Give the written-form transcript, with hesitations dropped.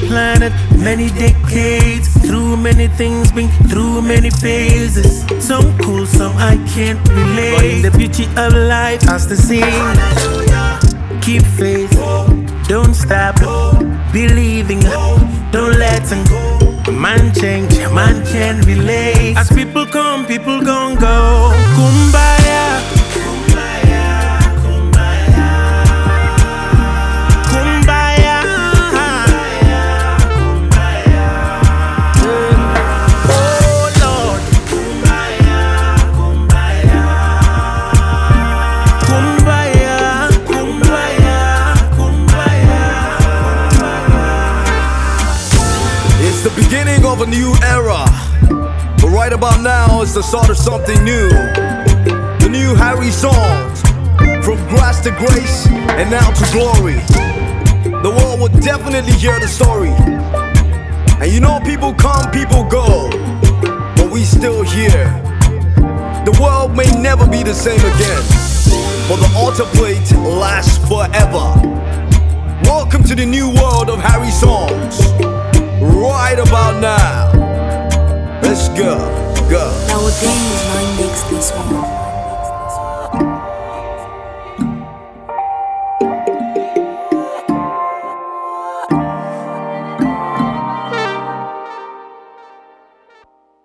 planet, many decades, through many things, been through many phases. Some cool, some I can't relate. But in the beauty of life, I still sing. Keep faith, don't stop, believing, don't let them go. Man change, man can relate. As people come, people gon' go. Kumbaya, kumbaya, kumbaya, kumbaya, kumbaya. Oh Lord, kumbaya, kumbaya, kumbaya, kumbaya, kumbaya. It's the beginning of a new era, but right about now it's the start of something new. The new Harry songs, from grass to grace and now to glory. The world will definitely hear the story. And you know, people come, people go, but we still here. The world may never be the same again, but the altar plate lasts forever. Welcome to the new world of Harry songs. Right about now. Let's go, go. Nowadays, mine makes this one.